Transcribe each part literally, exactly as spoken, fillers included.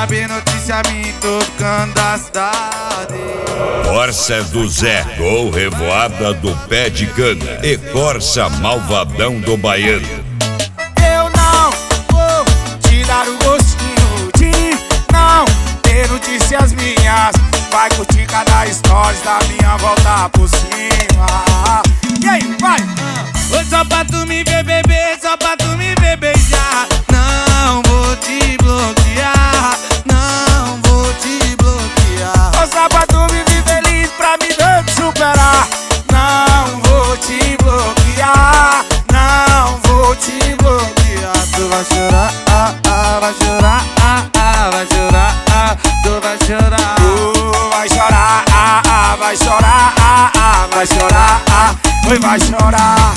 saber notícia minha em todo canto da cidade. Corsa do Zé, gol revoada do pé de cana e Corsa malvadão do baiano. Eu não vou te dar o gostinho de não ter notícias minhas. Vai curtir cada stories da minha volta por cima. E aí, vai! Oi, só pra tu me ver beber, só pra tu me ver beijar. Não vou te bloquear, não vou te bloquear. Oi, só pra tu me ver feliz, pra me ver te superar. Não vou te bloquear, não vou te bloquear. Tu vai chorar, ah, ah, vai chorar, ah, ah, vai chorar, ah, tu vai chorar. Tu vai chorar, ah, ah, vai chorar, ah, ah, vai chorar, ah, oi, vai chorar.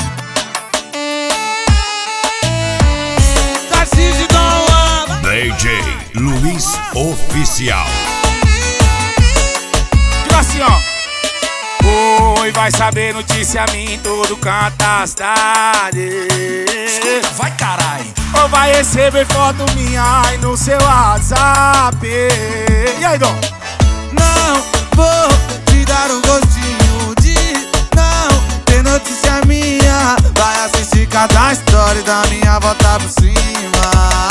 D J Luiz Oficial. Tipo assim, ó. Oi, vai saber notícia minha em todo canto da cidade. Escuta, vai carai. Ou vai receber foto minha aí no seu WhatsApp. E aí, Dom? Não vou te dar um gostinho de não ter notícia minha. Vai assistir cada história da minha volta por cima.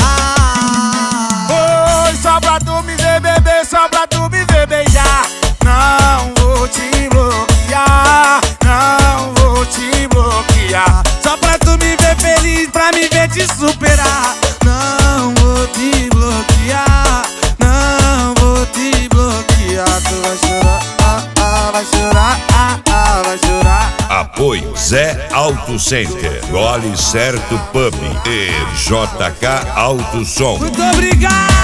Oi, só pra tu me ver beber, só pra tu me ver beijar. Não vou te bloquear, não vou te bloquear. Só pra tu me ver feliz, pra me ver te superar. Não vou te bloquear, não vou te bloquear. Tu vai chorar, ah, ah, vai chorar, ah, ah, vai chorar. Apoio Zé Auto Center, Gole Certo Pub e J K Auto Som. Muito obrigado!